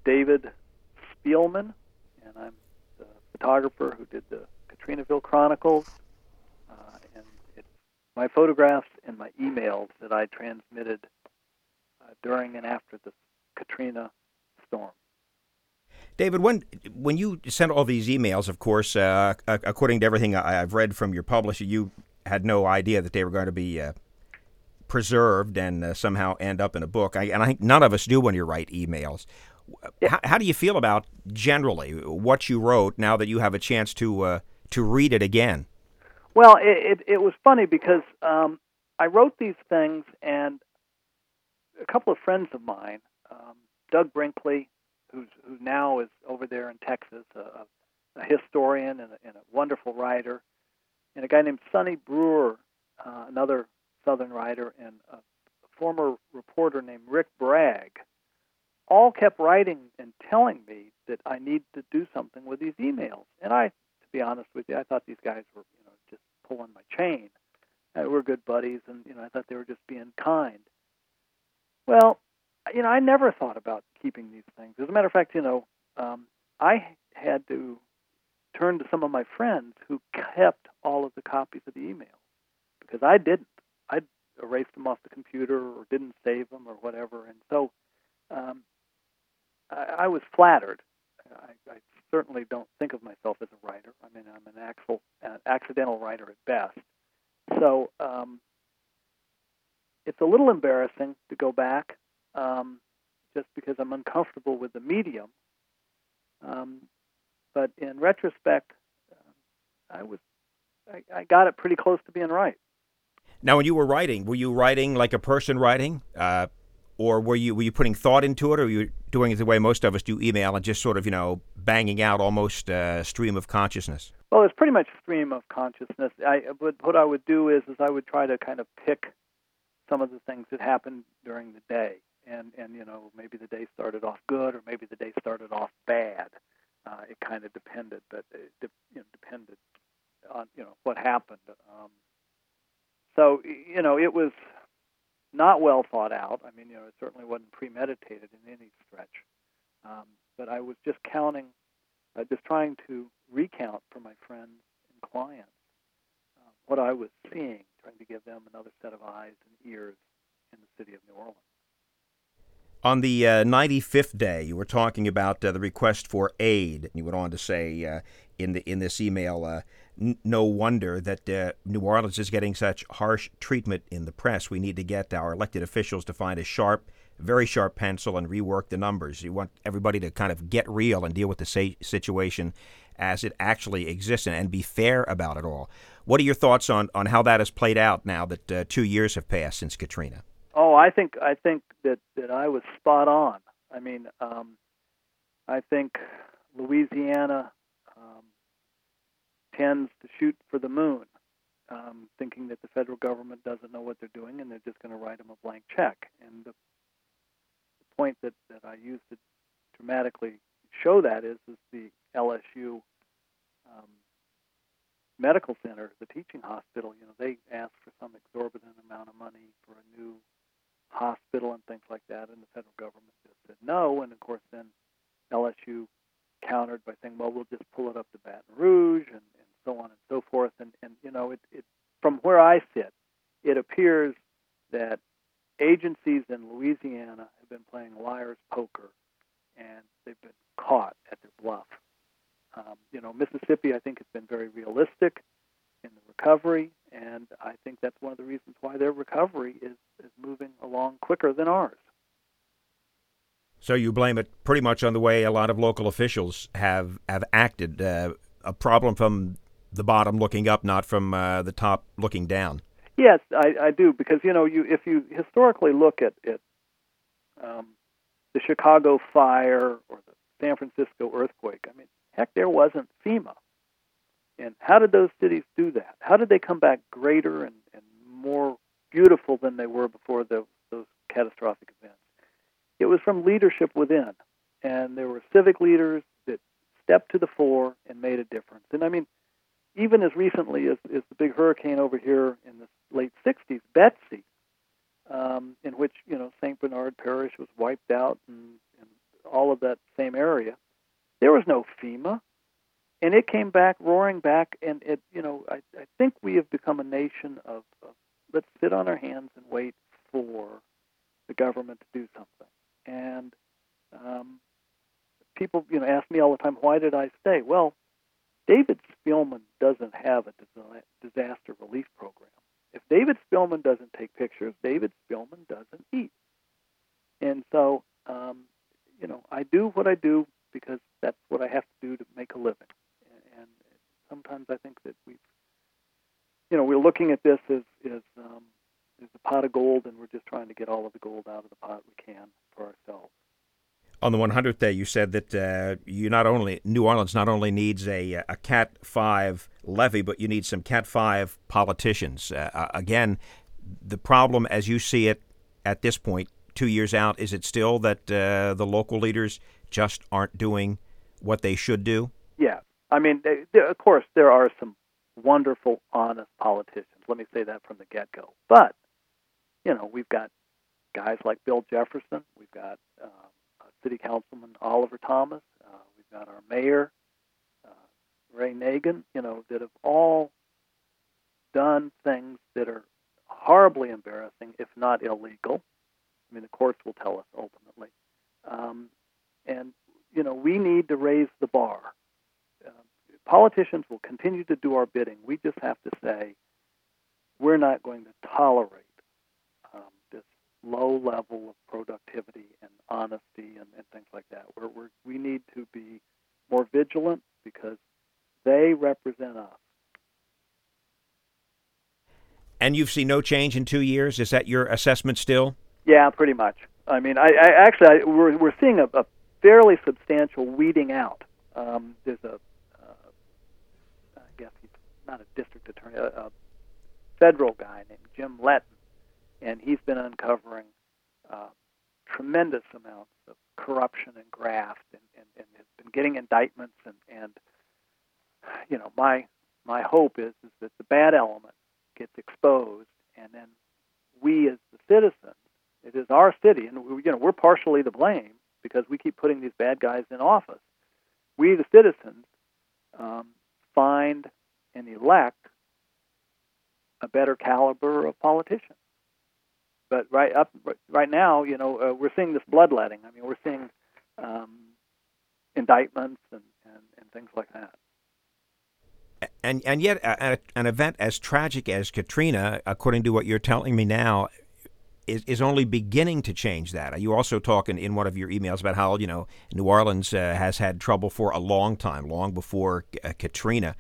David Spielman, and I'm the photographer who did the Katrinaville Chronicles. And it's my photographs and my emails that I transmitted during and after the Katrina storm. David, when you sent all these emails, of course, according to everything I've read from your publisher, you had no idea that they were going to be preserved and somehow end up in a book. And I think none of us do when you write emails. Yeah. How do you feel about generally what you wrote now that you have a chance to read it again? Well, it was funny because I wrote these things, and a couple of friends of mine, Doug Brinkley, who now is over there in Texas, a historian and a wonderful writer, and a guy named Sonny Brewer, another Southern writer, and a former reporter named Rick Bragg, all kept writing and telling me that I need to do something with these emails. And I, to be honest with you, I thought these guys were, just pulling my chain. We're good buddies, and I thought they were just being kind. Well, I never thought about keeping these things. As a matter of fact, I had to turn to some of my friends who kept all of the copies of the emails because I didn't. I'd erased them off the computer or didn't save them or whatever. And so I was flattered. I certainly don't think of myself as a writer. I mean, I'm an accidental writer at best. So it's a little embarrassing to go back just because I'm uncomfortable with the medium. But in retrospect, I got it pretty close to being right. Now, when you were writing like a person writing, or were you putting thought into it, or were you doing it the way most of us do email and just sort of banging out almost a stream of consciousness? Well, it's pretty much a stream of consciousness. What I would do is I would try to kind of pick some of the things that happened during the day, and maybe the day started off good, or maybe the day started off bad. It kind of depended, but it depended on what happened. So it was not well thought out. I mean, it certainly wasn't premeditated in any stretch. But I was just just trying to recount for my friends and clients what I was seeing, trying to give them another set of eyes and ears in the city of New Orleans. On the 95th day, you were talking about the request for aid. You went on to say in this email, no wonder that New Orleans is getting such harsh treatment in the press. We need to get our elected officials to find a very sharp pencil and rework the numbers. You want everybody to kind of get real and deal with the situation as it actually exists and be fair about it all. What are your thoughts on how that has played out now that 2 years have passed since Katrina? Oh, I think that I was spot on. I mean, I think Louisiana tends to shoot for the moon, thinking that the federal government doesn't know what they're doing and they're just going to write them a blank check. And the point that I use to dramatically show that is the LSU Medical Center, the teaching hospital. They asked for some exorbitant amount of money for a new hospital and things like that, and the federal government just said no. And of course, then LSU countered by saying, "Well, we'll just pull it up to Baton Rouge," and so on and so forth. And it from where I sit, it appears that agencies in Louisiana have been playing liar's poker, and they've been caught at their bluff. Mississippi, I think, has been very realistic in the recovery, and I think that's one of the reasons why their recovery is moving along quicker than ours. So you blame it pretty much on the way a lot of local officials have acted, a problem from the bottom looking up, not from the top looking down. Yes, I do, because if you historically look at the Chicago fire or the San Francisco earthquake, I mean, heck, there wasn't FEMA. And how did those cities do that? How did they come back greater and more beautiful than they were before those catastrophic events? It was from leadership within. And there were civic leaders that stepped to the fore and made a difference. And I mean, even as recently as the big hurricane over here in the late 60s, Betsy, in which, St. Bernard Parish was wiped out and all of that same area. There was no FEMA, and it came back roaring back. And I think we have become a nation of let's sit on our hands and wait for the government to do something. And people, ask me all the time, why did I stay? Well, David Spielman doesn't have a disaster relief program. If David Spielman doesn't take pictures, David Spielman doesn't eat. And so, I do what I do because that's what I have to do to make a living. And sometimes I think that we're looking at this as a pot of gold, and we're just trying to get all of the gold out of the pot we can for ourselves. On the 100th day, you said that New Orleans not only needs a Cat 5 levee, but you need some Cat 5 politicians. Again, the problem, as you see it at this point, 2 years out, is it still that the local leaders just aren't doing what they should do? Yeah. I mean, of course, there are some wonderful, honest politicians. Let me say that from the get-go. But, we've got guys like Bill Jefferson. We've got City Councilman Oliver Thomas. We've got our mayor, Ray Nagin, that have all done things that are horribly embarrassing, if not illegal. I mean, the courts will tell us ultimately. And we need to raise the bar. Politicians will continue to do our bidding. We just have to say we're not going to tolerate this low level of productivity and honesty and things like that. We need to be more vigilant because they represent us. And you've seen no change in 2 years? Is that your assessment still? Yeah, pretty much. I mean, we're seeing a fairly substantial weeding out. There's I guess he's not a district attorney, a federal guy named Jim Letton, and he's been uncovering tremendous amounts of corruption and graft, and has been getting indictments. And my hope is that the bad element gets exposed, and then we as the citizens, it is our city, and we're partially to blame because we keep putting these bad guys in office. We, the citizens, find and elect a better caliber of politician. But right now, we're seeing this bloodletting. I mean, we're seeing indictments and things like that. And yet, an event as tragic as Katrina, according to what you're telling me now, is only beginning to change that. You also talk in one of your emails about how New Orleans has had trouble for a long time, long before Katrina.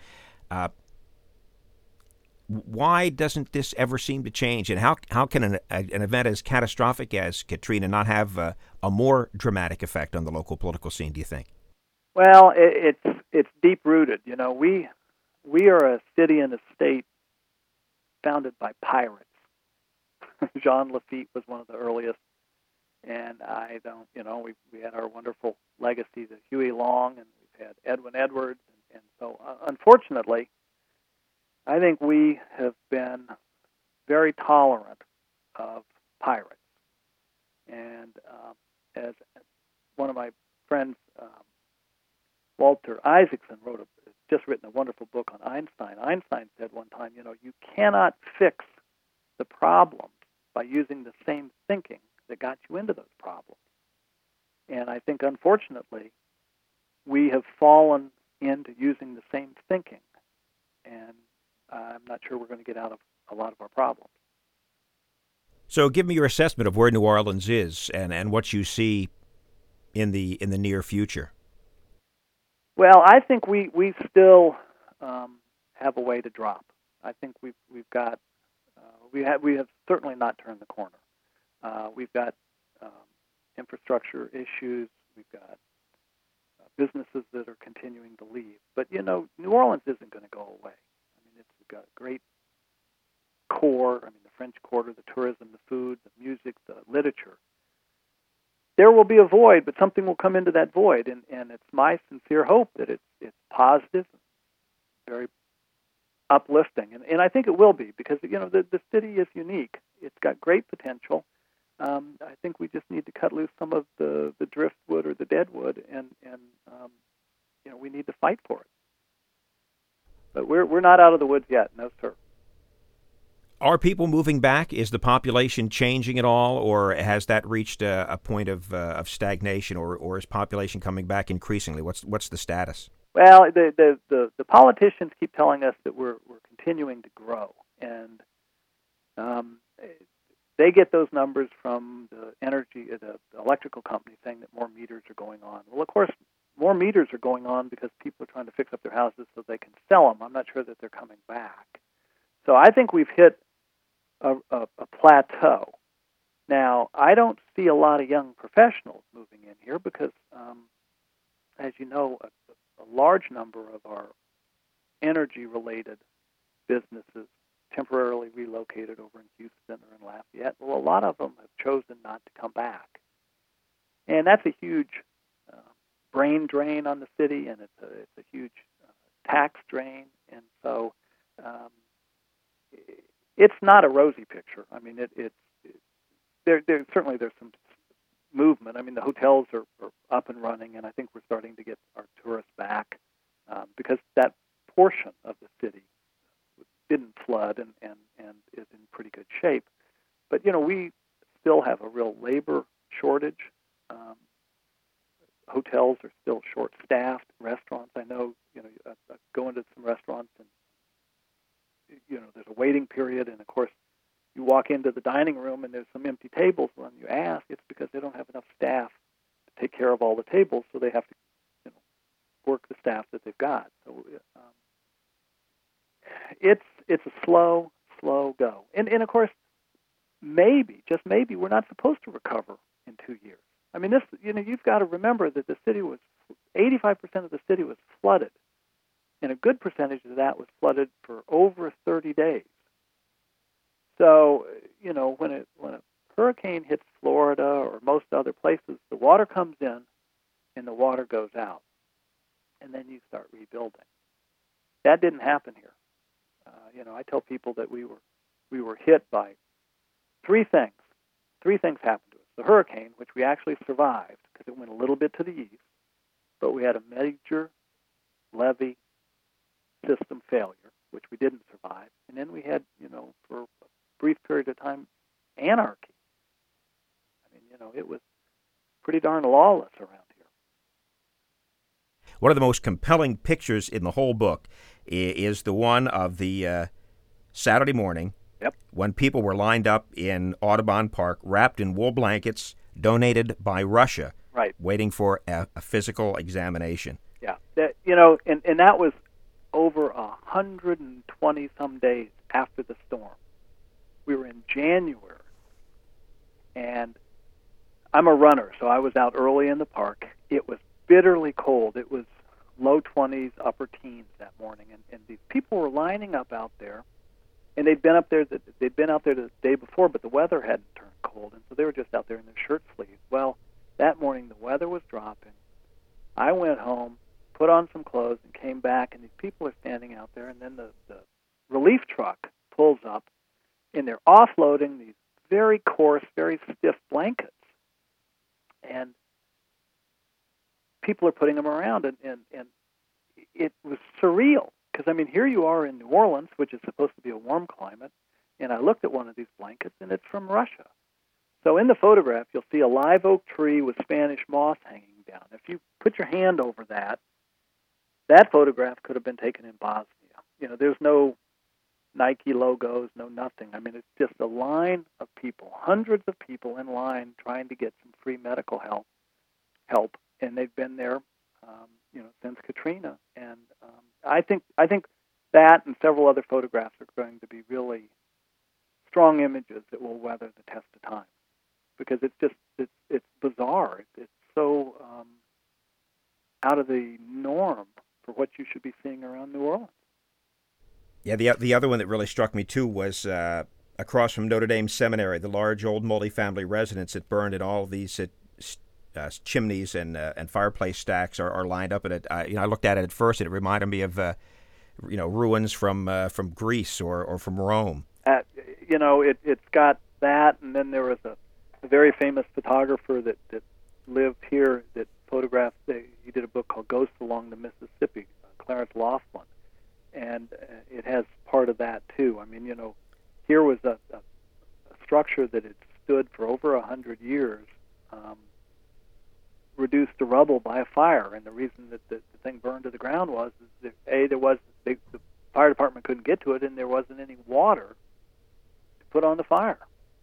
Why doesn't this ever seem to change? And how can an event as catastrophic as Katrina not have a more dramatic effect on the local political scene, do you think? Well, it's deep rooted. We are a city and a state founded by pirates. Jean Lafitte was one of the earliest, and we had our wonderful legacies of Huey Long, and we've had Edwin Edwards, and so unfortunately, I think we have been very tolerant of pirates. And as one of my friends, Walter Isaacson, just written a wonderful book on Einstein. Einstein said one time, you cannot fix the problem by using the same thinking that got you into those problems. And I think, unfortunately, we have fallen into using the same thinking, and I'm not sure we're going to get out of a lot of our problems. So give me your assessment of where New Orleans is and what you see in the near future. Well, I think we still have a way to drop. I think we've got we have certainly not turned the corner. We've got infrastructure issues. We've got businesses that are continuing to leave. But New Orleans isn't going to go away. I mean, it's got a great core. I mean, the French Quarter, the tourism, the food, the music, the literature. There will be a void, but something will come into that void, and it's my sincere hope that it's positive, very uplifting, and I think it will be because the city is unique. It's got great potential. I think we just need to cut loose some of the driftwood or the deadwood, and we need to fight for it. But we're not out of the woods yet, no sir. Are people moving back? Is the population changing at all, or has that reached a point of stagnation, or is population coming back increasingly? What's the status? Well, the politicians keep telling us that we're continuing to grow, and they get those numbers from the electrical company saying that more meters are going on. Well, of course, more meters are going on because people are trying to fix up their houses so they can sell them. I'm not sure that they're coming back. So I think we've hit a plateau. Now, I don't see a lot of young professionals moving in here because, as you know, a large number of our energy-related businesses temporarily relocated over in Houston or in Lafayette. Well, a lot of them have chosen not to come back. And that's a huge brain drain on the city, and it's a huge tax drain. And so it's not a rosy picture. I mean, there's some movement. I mean, the hotels are up and running, and I think we're starting to get our tourists back because that portion of the city didn't flood and is in pretty good shape. But, we still have a real labor shortage. Hotels are still short-staffed. Restaurants, I know, I go into some restaurants and, there's a waiting period. And, of course, you walk into the dining room and there's some empty tables. When you ask, it's because they don't have enough staff to take care of all the tables, so they have to, work the staff that they've got. So it's a slow go. And of course, just maybe, we're not supposed to recover in 2 years. I mean, you've got to remember that the city 85% of the city was flooded, and a good percentage of that was flooded for over 30 days. So, when a hurricane hits Florida or most other places, the water comes in and the water goes out, and then you start rebuilding. That didn't happen here. I tell people that we were hit by three things. Three things happened to us. The hurricane, which we actually survived because it went a little bit to the east, but we had a major levee system failure, which we didn't survive. And then we had, for a brief period of time, anarchy. I mean, it was pretty darn lawless around here. One of the most compelling pictures in the whole book is the one of the Saturday morning when people were lined up in Audubon Park, wrapped in wool blankets donated by Russia, right, waiting for a physical examination. Yeah, and that was over 120 some days after the storm. We were in January, and I'm a runner, so I was out early in the park. It was bitterly cold. It was low 20s, upper teens that morning, and these people were lining up out there, and they'd been out there the day before, but the weather hadn't turned cold, and so they were just out there in their shirt sleeves. Well, that morning the weather was dropping. I went home, put on some clothes, and came back, and these people are standing out there, and then the relief truck pulls up, and they're offloading these very coarse, very stiff blankets, and people are putting them around, and it was surreal. Because, I mean, here you are in New Orleans, which is supposed to be a warm climate, and I looked at one of these blankets, and it's from Russia. So in the photograph, you'll see a live oak tree with Spanish moss hanging down. If you put your hand over that photograph could have been taken in Bosnia. There's no Nike logos, no nothing. I mean, it's just a line of people, hundreds of people in line trying to get some free medical help, and they've been there, since Katrina. And I think that and several other photographs are going to be really strong images that will weather the test of time, because it's bizarre. It's so out of the norm for what you should be seeing around New Orleans. Yeah, the other one that really struck me too was across from Notre Dame Seminary, the large old multifamily residence that burned, and all of these chimneys and fireplace stacks are lined up in it. I looked at it at first, and it reminded me of ruins from Greece or from Rome. It's got that, and then there was a very famous photographer that lived here that photographed. He did a book called Ghosts Along the Mississippi, Clarence Laughlin, and it has part of that too. I mean, here was a structure that had stood for over 100 years, reduced to rubble by a fire, and the reason that the thing burned to the ground was that the fire department couldn't get to it, and there wasn't any water to put on the fire.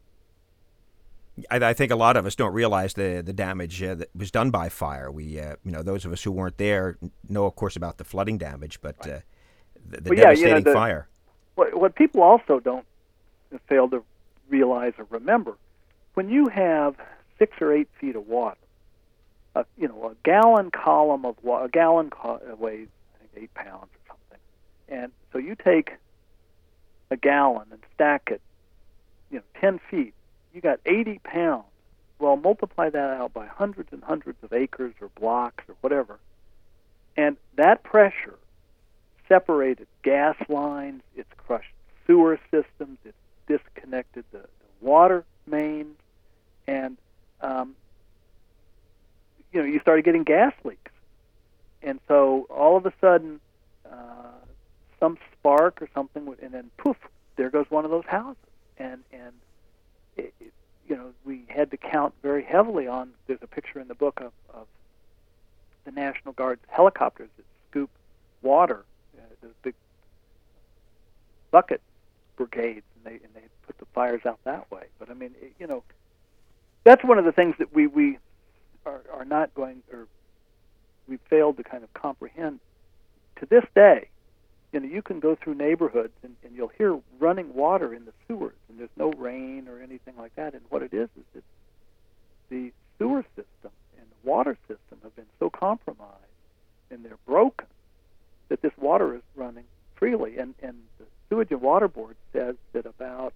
I think a lot of us don't realize the damage that was done by fire. We, those of us who weren't there know, of course, about the flooding damage, but right. the devastating fire. What people also don't fail to realize or remember, when you have 6 or 8 feet of water, a gallon column of water, weighs, I think, 8 pounds or something, and so you take a gallon and stack it, 10 feet. You got 80 pounds. Well, multiply that out by hundreds and hundreds of acres or blocks or whatever, and that pressure separated gas lines, it's crushed sewer systems, it's disconnected the water mains, and you started getting gas leaks. And so all of a sudden, some spark or something, and then poof, there goes one of those houses. And we had to count very heavily on. There's a picture in the book of the National Guard's helicopters that scoop water, those big bucket brigades, and they put the fires out that way. But I mean, that's one of the things that we are not going, or we failed to kind of comprehend. To this day, you can go through neighborhoods and you'll hear running water in the sewers, and there's no rain or anything like that. And what it is that the sewer system and the water system have been so compromised, and they're broken, that this water is running freely. And the Sewage and Water Board says that about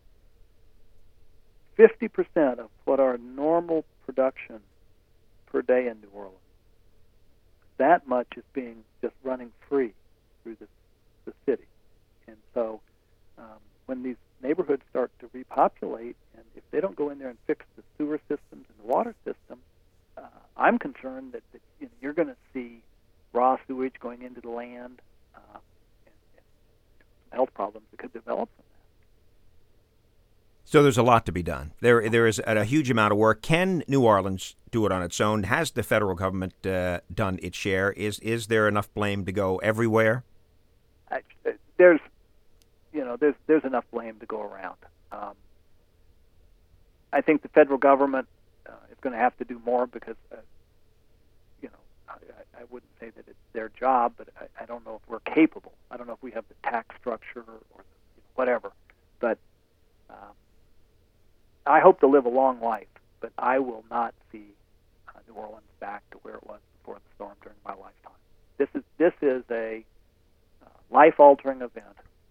50% of what our normal production per day in New Orleans, that much is being just running free through the city. And so when these neighborhoods start to repopulate, and if they don't go in there and fix the sewer systems and the water system, I'm concerned that you're going to see raw sewage going into the land, and health problems that could develop from that. So there's a lot to be done. There is a huge amount of work. Can New Orleans do it on its own? Has the federal government done its share? Is there enough blame to go everywhere? There's enough blame to go around. I think the federal government is going to have to do more because, I wouldn't say that it's their job, but I don't know if we're capable. I don't know if we have the tax structure or whatever. But I hope to live a long life, but I will not see New Orleans back to where it was before the storm during my lifetime. This is a life-altering event.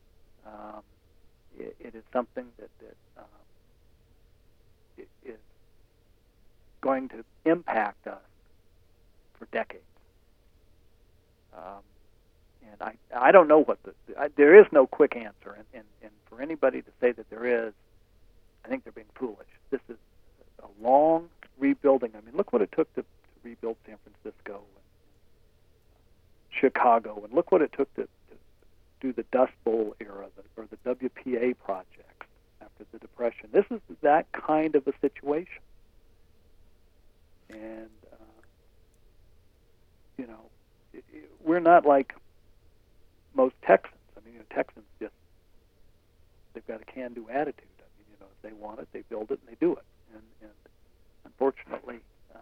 It is something that is going to impact us for decades. And I don't know what there is no quick answer, and for anybody to say that there is, I think they're being foolish. This is a long rebuilding. I mean, look what it took to rebuild San Francisco and Chicago, and look what it took to do the Dust Bowl era or the WPA projects after the Depression. This is that kind of a situation. And, we're not like most Texans. I mean, Texans they've got a can-do attitude. I mean, if they want it, they build it and they do it. And unfortunately,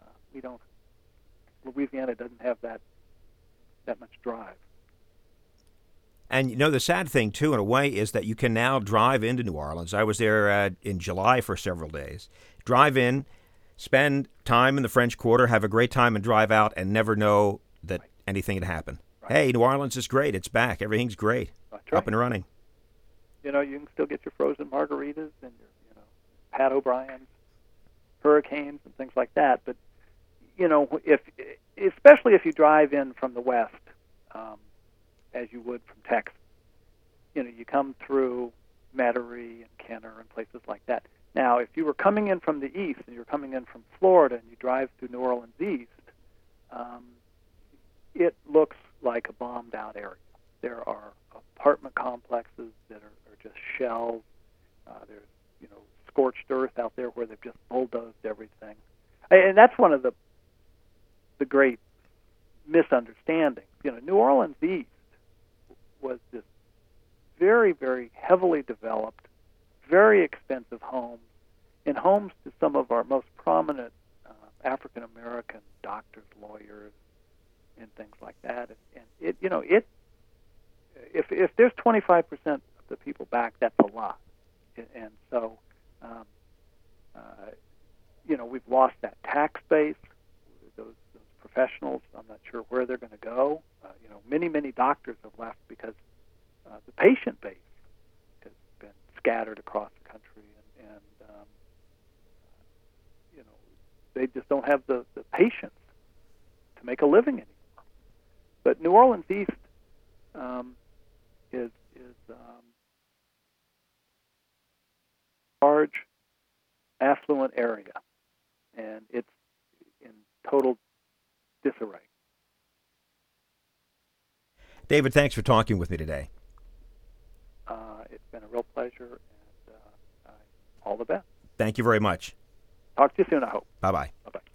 Louisiana doesn't have that much drive. And the sad thing too, in a way, is that you can now drive into New Orleans. I was there in July for several days. Drive in, spend time in the French Quarter, have a great time, and drive out, and never know that anything had happened. Right. Hey, New Orleans is great. It's back. Everything's great. That's right. Up and running. You can still get your frozen margaritas and your, Pat O'Brien's hurricanes and things like that. But especially if you drive in from the west, as you would from Texas, you come through Metairie and Kenner and places like that. Now, if you were coming in from the east and you're coming in from Florida and you drive through New Orleans East, it looks like a bombed-out area. There are apartment complexes that are just shells. There's scorched earth out there where they've just bulldozed everything, and that's one of the great misunderstandings. New Orleans East was this very, very heavily developed, very expensive homes, and homes to some of our most prominent African American doctors, lawyers, and things like that. And if there's 25% of the people back, that's a lot. And so, we've lost that tax base. Those professionals, I'm not sure where they're going to go. Many doctors have left because the patient base has been scattered across the country, and they just don't have the patience to make a living anymore. But New Orleans East is large, affluent area, and it's in total disarray. David, thanks for talking with me today. It's been a real pleasure, and all the best. Thank you very much. Talk to you soon, I hope. Bye-bye. Bye-bye.